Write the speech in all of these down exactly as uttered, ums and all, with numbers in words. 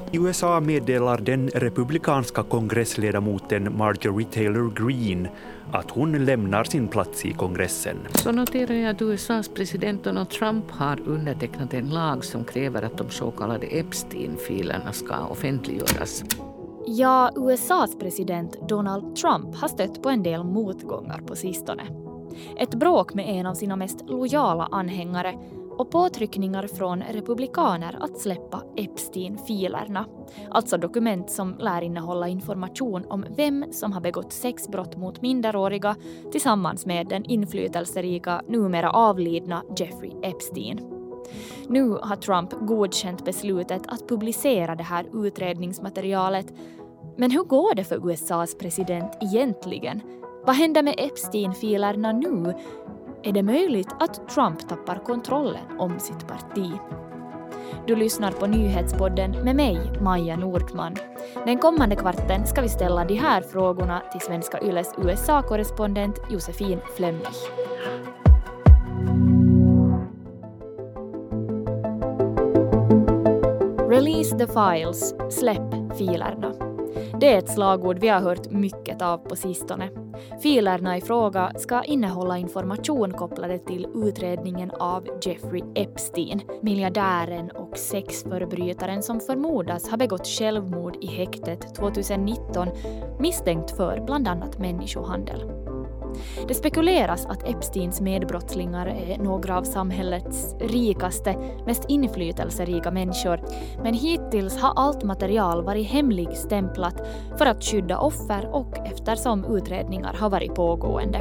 I U S A meddelar den republikanska kongressledamoten Marjorie Taylor Greene att hon lämnar sin plats i kongressen. Så noterar jag att U S A:s president Donald Trump har undertecknat en lag som kräver att de så kallade Epstein-filerna ska offentliggöras. Ja, U S A:s president Donald Trump har stött på en del motgångar på sistone. Ett bråk med en av sina mest lojala anhängare och påtryckningar från republikaner att släppa Epstein-filerna. Alltså dokument som lär innehålla information om vem som har begått sexbrott mot minderåriga tillsammans med den inflytelserika, numera avlidna Jeffrey Epstein. Nu har Trump godkänt beslutet att publicera det här utredningsmaterialet. Men hur går det för U S A:s president egentligen? Vad händer med Epstein-filerna nu? Är det möjligt att Trump tappar kontrollen om sitt parti? Du lyssnar på Nyhetspodden med mig, Maja Nordman. Den kommande kvarten ska vi ställa de här frågorna till Svenska Yles U S A-korrespondent Josefin Flemmich. Release the files, släpp filerna. Det är ett slagord vi har hört mycket av på sistone. Filerna i fråga ska innehålla information kopplade till utredningen av Jeffrey Epstein, miljardären och sexförbrytaren som förmodas ha begått självmord i häktet tjugonitton, misstänkt för bland annat människohandel. Det spekuleras att Epsteins medbrottslingar är några av samhällets rikaste, mest inflytelserika människor, men hittills har allt material varit hemligstämplat för att skydda offer och eftersom utredningar har varit pågående.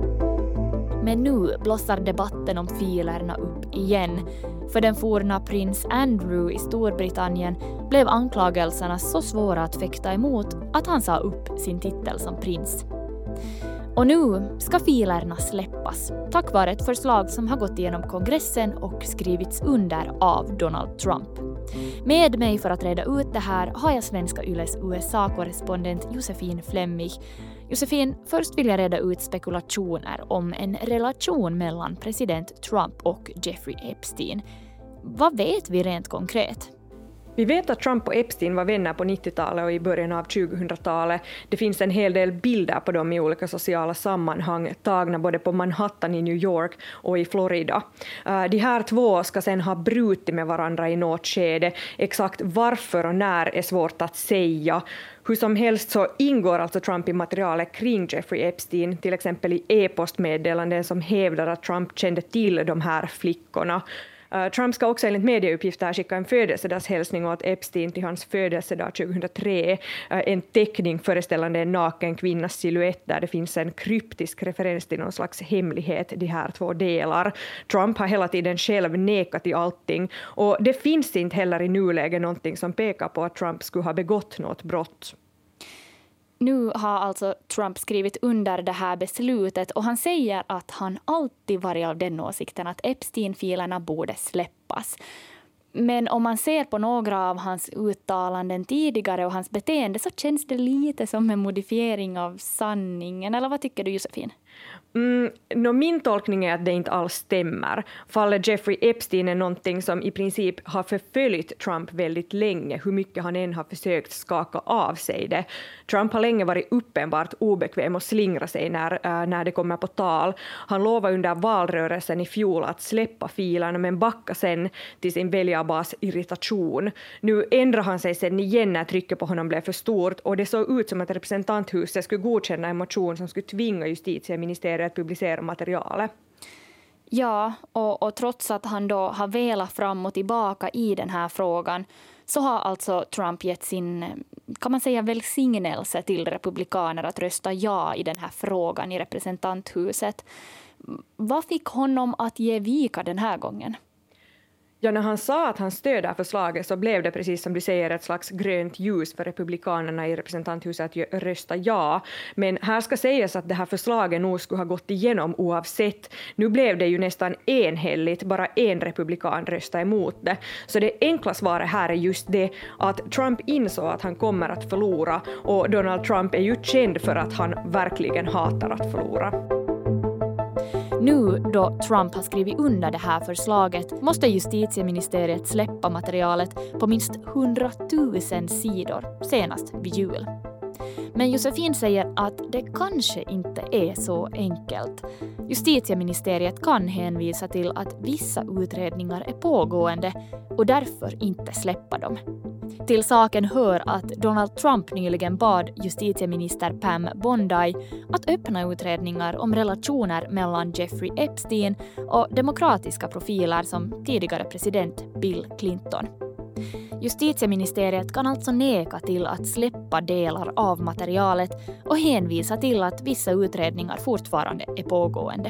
Men nu blossar debatten om filerna upp igen. För den forna prins Andrew i Storbritannien blev anklagelserna så svåra att fäkta emot att han sa upp sin titel som prins. Och nu ska filerna släppas, tack vare ett förslag som har gått igenom kongressen och skrivits under av Donald Trump. Med mig för att reda ut det här har jag Svenska Yles U S A-korrespondent Josefin Flemmich. Josefin, först vill jag reda ut spekulationer om en relation mellan president Trump och Jeffrey Epstein. Vad vet vi rent konkret? Vi vet att Trump och Epstein var vänner på nittiotalet och i början av tjugohundratalet. Det finns en hel del bilder på dem i olika sociala sammanhang, tagna både på Manhattan i New York och i Florida. De här två ska sedan ha brutit med varandra i något skede. Exakt varför och när är svårt att säga. Hur som helst så ingår alltså Trump i materialet kring Jeffrey Epstein, till exempel i e-postmeddelanden som hävdar att Trump kände till de här flickorna. Uh, Trump ska också enligt medieuppgifter skicka en födelsedagshälsning åt Epstein till hans födelsedag tjugohundratre. Uh, en teckning föreställande en naken kvinnas silhuett där det finns en kryptisk referens till någon slags hemlighet, de här två delar. Trump har hela tiden själv nekat i allting och det finns inte heller i nuläget någonting som pekar på att Trump skulle ha begått något brott. Nu har alltså Trump skrivit under det här beslutet och han säger att han alltid varit av den åsikten att Epstein-filerna borde släppas. Men om man ser på några av hans uttalanden tidigare och hans beteende så känns det lite som en modifiering av sanningen. Eller vad tycker du, Josefin? Mm, no, min tolkning är att det inte alls stämmer. Fallet Jeffrey Epstein är någonting som i princip har förföljt Trump väldigt länge, hur mycket han än har försökt skaka av sig det. Trump har länge varit uppenbart obekväm och slingra sig när, äh, när det kommer på tal. Han lovade under valrörelsen i fjol att släppa filerna men backa sen till sin väljarbas irritation. Nu ändrar han sig sen igen när trycket på honom blev för stort och det såg ut som att representanthuset skulle godkänna en motion som skulle tvinga justitieministeriet att publicera materialet. Ja, och, och trots att han då har velat fram och tillbaka i den här frågan så har alltså Trump gett sin, kan man säga, välsignelse till republikaner att rösta ja i den här frågan i representanthuset. Vad fick honom att ge vika den här gången? Ja, när han sa att han stöder förslaget så blev det precis som du säger ett slags grönt ljus för republikanerna i representanthuset att rösta ja. Men här ska sägas att det här förslaget nog skulle ha gått igenom oavsett. Nu blev det ju nästan enhälligt, bara en republikan röstade emot det. Så det enkla svaret här är just det att Trump insåg att han kommer att förlora och Donald Trump är ju känd för att han verkligen hatar att förlora. Nu då Trump har skrivit under det här förslaget måste justitieministeriet släppa materialet på minst hundratusen sidor senast vid jul. Men Josefin säger att det kanske inte är så enkelt. Justitieministeriet kan hänvisa till att vissa utredningar är pågående och därför inte släppa dem. Till saken hör att Donald Trump nyligen bad justitieminister Pam Bondi att öppna utredningar om relationer mellan Jeffrey Epstein och demokratiska profiler som tidigare president Bill Clinton. Justitieministeriet kan alltså neka till att släppa delar av materialet och hänvisa till att vissa utredningar fortfarande är pågående.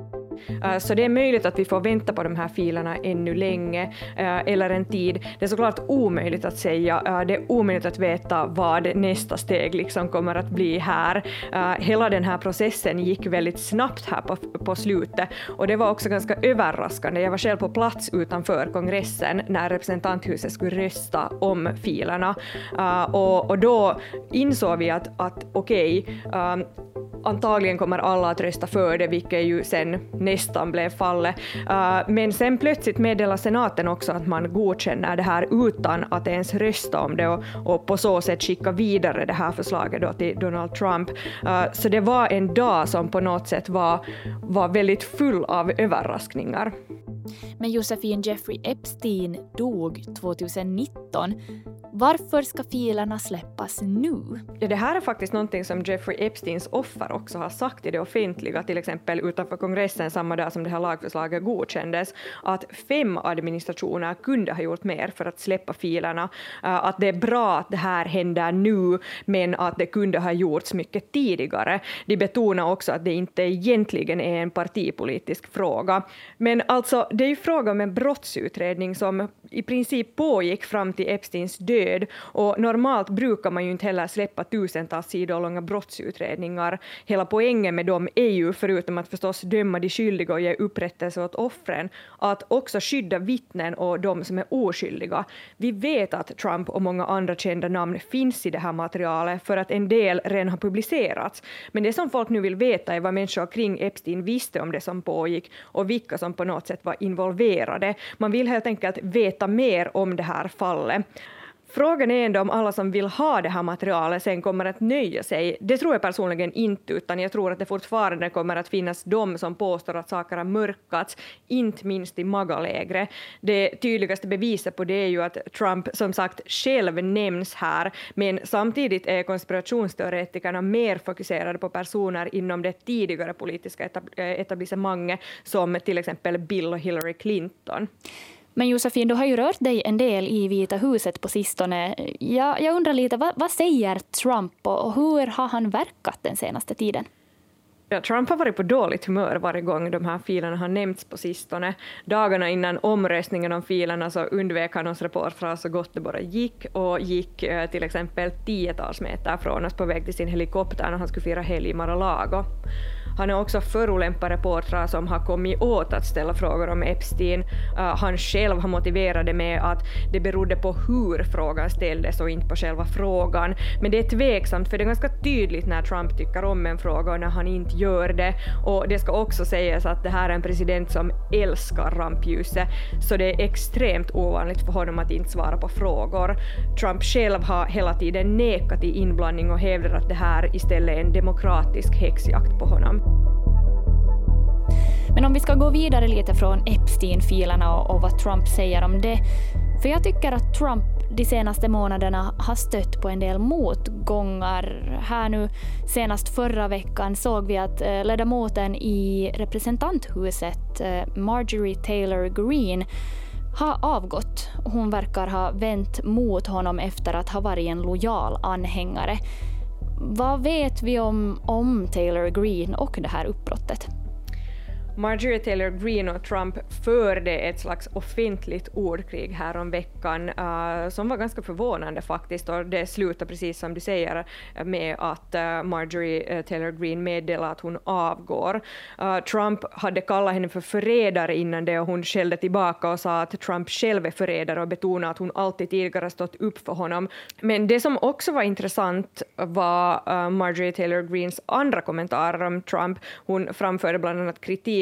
Så det är möjligt att vi får vänta på de här filerna ännu länge eller en tid. Det är såklart omöjligt att säga. Det är omöjligt att veta vad nästa steg liksom kommer att bli här. Hela den här processen gick väldigt snabbt här på, på slutet och det var också ganska överraskande. Jag var själv på plats utanför kongressen när representanthuset skulle rösta om filerna och, och då insåg vi att, att okej, okay, antagligen kommer alla att rösta för det, vilket ju sen nästan blev fallet. Uh, men sen plötsligt meddelar senaten också att man godkänner det här utan att ens rösta om det och, och på så sätt skicka vidare det här förslaget då till Donald Trump. Uh, så det var en dag som på något sätt var, var väldigt full av överraskningar. Men Josefin, Jeffrey Epstein dog tjugonitton. Varför ska filerna släppas nu? Ja, det här är faktiskt någonting som Jeffrey Epsteins offer också har sagt i det offentliga, till exempel utanför kongressen samma dag som det här lagförslaget godkändes, att fem administrationer kunde ha gjort mer för att släppa filerna. Uh, att det är bra att det här händer nu, men att det kunde ha gjorts mycket tidigare. De betonar också att det inte egentligen är en partipolitisk fråga. Men alltså, det är ju fråga om en brottsutredning som i princip pågick fram till Epsteins död. Och normalt brukar man ju inte heller släppa tusentals sidor långa brottsutredningar. Hela poängen med dem är ju, förutom att förstås döma de skyldiga och ge upprättelse åt offren, att också skydda vittnen och de som är oskyldiga. Vi vet att Trump och många andra kända namn finns i det här materialet för att en del redan har publicerats. Men det som folk nu vill veta är vad människor kring Epstein visste om det som pågick och vilka som på något sätt var involverade. Man vill helt enkelt veta mer om det här fallet. Frågan är ändå om alla som vill ha det här materialet sen kommer att nöja sig. Det tror jag personligen inte, utan jag tror att det fortfarande kommer att finnas de som påstår att saker har mörkats, inte minst i magalägre. Det tydligaste beviset på det är ju att Trump som sagt själv nämns här, men samtidigt är konspirationsteoretikerna mer fokuserade på personer inom det tidigare politiska etablissemanget som till exempel Bill och Hillary Clinton. Men Josefin, du har ju rört dig en del i Vita huset på sistone. Jag, jag undrar lite, vad, vad säger Trump och hur har han verkat den senaste tiden? Ja, Trump har varit på dåligt humör varje gång de här filerna har nämnts på sistone. Dagarna innan omröstningen om filerna så undvek han oss reportrar så gott det bara gick och gick eh, till exempel tiotals meter från oss på väg till sin helikopter när han skulle fira helg i Mar-a-Lago. Han är också förolämpad reportrar som har kommit åt att ställa frågor om Epstein. Uh, han själv har motiverat det med att det berodde på hur frågan ställdes och inte på själva frågan. Men det är tveksamt för det är ganska tydligt när Trump tycker om en fråga och när han inte gör det. Och det ska också sägas att det här är en president som älskar rampljuset. Så det är extremt ovanligt för honom att inte svara på frågor. Trump själv har hela tiden nekat i inblandning och hävdar att det här istället är en demokratisk häxjakt på honom. Men om vi ska gå vidare lite från Epstein-filerna och, och vad Trump säger om det. För jag tycker att Trump de senaste månaderna har stött på en del motgångar. Här nu senast förra veckan såg vi att eh, ledamoten i representanthuset eh, Marjorie Taylor Greene har avgått. Hon verkar ha vänt mot honom efter att ha varit en lojal anhängare. Vad vet vi om, om Taylor Greene och det här uppbrottet? Marjorie Taylor Greene och Trump förde ett slags offentligt ordkrig här om veckan uh, som var ganska förvånande faktiskt, och det slutade precis som du säger med att uh, Marjorie uh, Taylor Greene meddelade att hon avgår. Uh, Trump hade kallat henne för förrädare innan det och hon skällde tillbaka och sa att Trump själv är förrädare och betonade att hon alltid tidigare stått upp för honom. Men det som också var intressant var uh, Marjorie Taylor Greenes andra kommentarer om Trump. Hon framförde bland annat kritik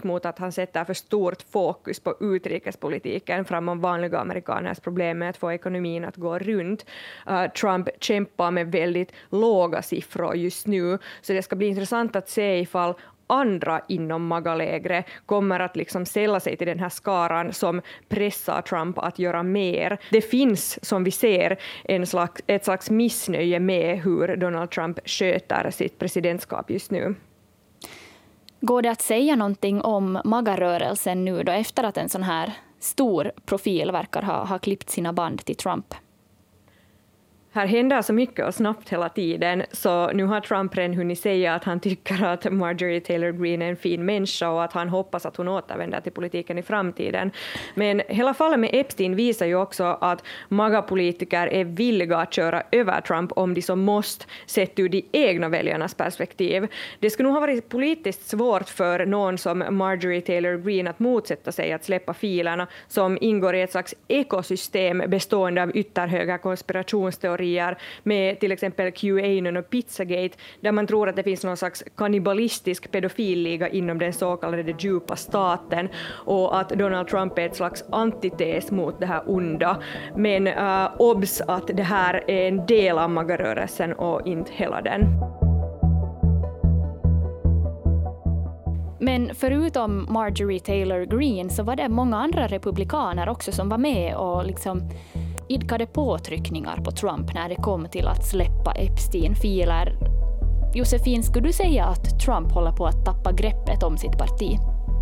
kritik mot att han sätter för stort fokus på utrikespolitiken framom vanliga amerikaners problem med att få ekonomin att gå runt. Uh, Trump kämpar med väldigt låga siffror just nu, så det ska bli intressant att se ifall andra inom MAGA-lägret kommer att liksom sälla sig till den här skaran som pressar Trump att göra mer. Det finns, som vi ser, en slags, ett slags missnöje med hur Donald Trump sköter sitt presidentskap just nu. Går det att säga någonting om MAGA-rörelsen nu då, efter att en sån här stor profil verkar ha, ha klippt sina band till Trump? Här händer så mycket och snabbt hela tiden, så nu har Trump redan hunnit säga att han tycker att Marjorie Taylor Greene är en fin människa och att han hoppas att hon återvänder till politiken i framtiden. Men hela fallet med Epstein visar ju också att MAGA-politiker är villiga att köra över Trump om de så måste, sett ur de egna väljarnas perspektiv. Det skulle nog ha varit politiskt svårt för någon som Marjorie Taylor Greene att motsätta sig att släppa filerna som ingår i ett slags ekosystem bestående av ytterhöga konspirationsteorier med till exempel QAnon och Pizzagate, där man tror att det finns någon slags kannibalistisk pedofilliga inom den så kallade djupa staten och att Donald Trump är ett slags antites mot det här onda. Men uh, obs att det här är en del av MAGA-rörelsen och inte hela den. Men förutom Marjorie Taylor Greene så var det många andra republikaner också som var med och liksom idkade påtryckningar på Trump när det kom till att släppa Epstein-filer. Josefin, skulle du säga att Trump håller på att tappa greppet om sitt parti?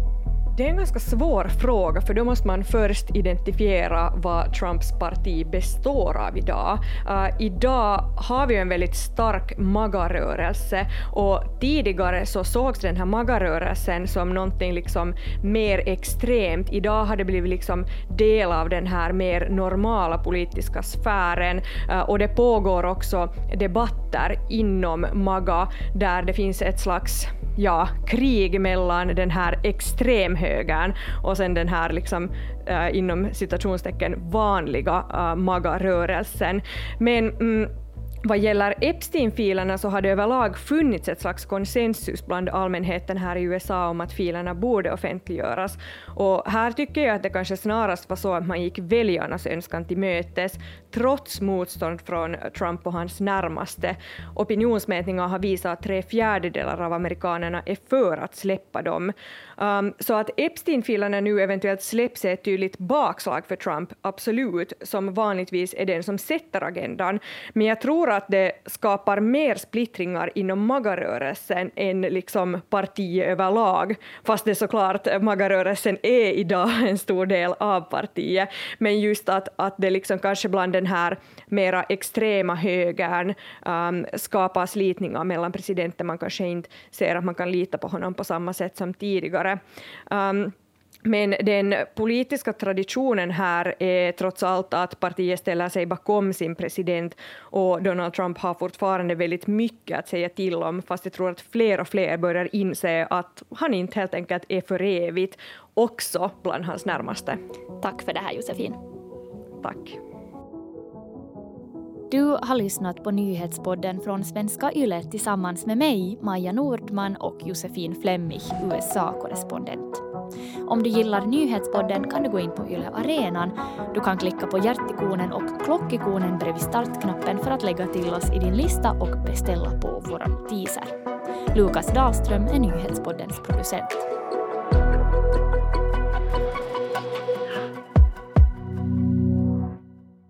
Det är en ganska svår fråga, för då måste man först identifiera vad Trumps parti består av idag. Uh, idag har vi en väldigt stark MAGA-rörelse, och tidigare så sågs den här MAGA-rörelsen som någonting liksom mer extremt. Idag har det blivit liksom del av den här mer normala politiska sfären, uh, och det pågår också debatter inom MAGA där det finns ett slags ja, krig mellan den här extremhögern och sen den här liksom, uh, inom citationstecken vanliga uh, MAGA-rörelsen. Men mm, vad gäller Epstein-filerna så har det överlag funnits ett slags konsensus bland allmänheten här i U S A om att filerna borde offentliggöras. Och här tycker jag att det kanske snarast var så att man gick väljarnas önskan till mötes trots motstånd från Trump och hans närmaste. Opinionsmätningar har visat att tre fjärdedelar av amerikanerna är för att släppa dem. Um, så att Epstein-filerna nu eventuellt släpps är ett tydligt bakslag för Trump, absolut, som vanligtvis är den som sätter agendan. Men jag tror att det skapar mer splittringar inom MAGA-rörelsen än liksom partiet överlag. Fast det såklart, MAGA-rörelsen är idag en stor del av partiet. Men just att, att det liksom kanske bland den här mera extrema högern um, skapar slitningar mellan presidenten. Man kanske inte ser att man kan lita på honom på samma sätt som tidigare. Um, Men den politiska traditionen här är trots allt att partiet ställer sig bakom sin president, och Donald Trump har fortfarande väldigt mycket att säga till om, fast jag tror att fler och fler börjar inse att han inte helt enkelt är för evigt, också bland hans närmaste. Tack för det här, Josefin. Tack. Du har lyssnat på nyhetspodden från Svenska Yle tillsammans med mig, Maja Nordman, och Josefin Flemmich, U S A-korrespondent. Om du gillar nyhetspodden kan du gå in på Yle Arenan. Du kan klicka på hjärtikonen och klockikonen bredvid startknappen för att lägga till oss i din lista och beställa på våran teaser. Lukas Dahlström är nyhetspoddens producent.